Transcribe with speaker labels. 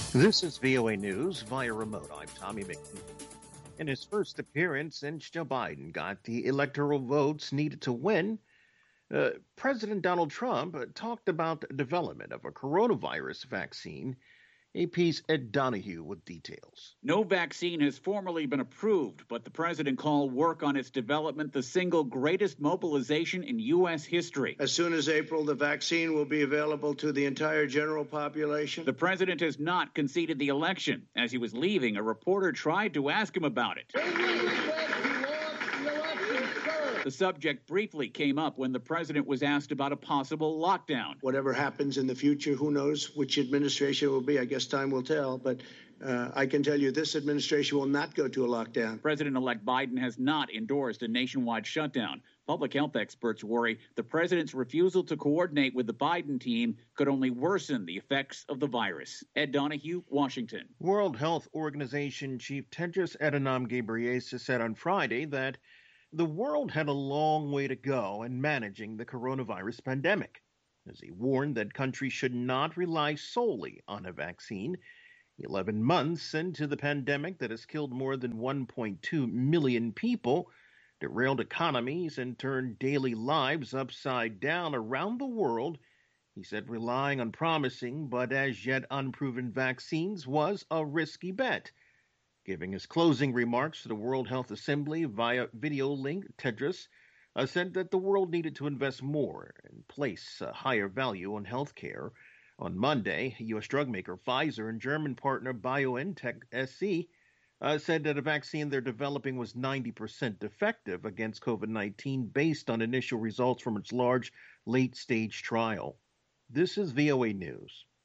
Speaker 1: This is VOA News via remote. I'm Tommy McNeil. In his first appearance since Joe Biden got the electoral votes needed to win, President Donald Trump talked about the development of a coronavirus vaccine. AP's Ed Donahue with details.
Speaker 2: No vaccine has formally been approved, but the president called work on its development the single greatest mobilization in U.S. history.
Speaker 3: As soon as April, the vaccine will be available to the entire general population.
Speaker 2: The president has not conceded the election. As he was leaving, a reporter tried to ask him about it. The subject briefly came up when the president was asked about a possible lockdown.
Speaker 3: Whatever happens in the future, who knows which administration it will be? I guess time will tell. But I can tell you this administration will not go to a lockdown.
Speaker 2: President-elect Biden has not endorsed a nationwide shutdown. Public health experts worry the president's refusal to coordinate with the Biden team could only worsen the effects of the virus. Ed Donahue, Washington.
Speaker 1: World Health Organization Chief Tedros Adhanom Ghebreyesus said on Friday that the world had a long way to go in managing the coronavirus pandemic, as he warned that countries should not rely solely on a vaccine. 11 months into the pandemic that has killed more than 1.2 million people, derailed economies, and turned daily lives upside down around the world, he said relying on promising but as yet unproven vaccines was a risky bet. Giving his closing remarks to the World Health Assembly via video link, Tedros said that the world needed to invest more and place a higher value on health care. On Monday, U.S. drug maker Pfizer and German partner BioNTech SE said that a vaccine they're developing was 90% effective against COVID-19 based on initial results from its large late-stage trial. This is VOA News.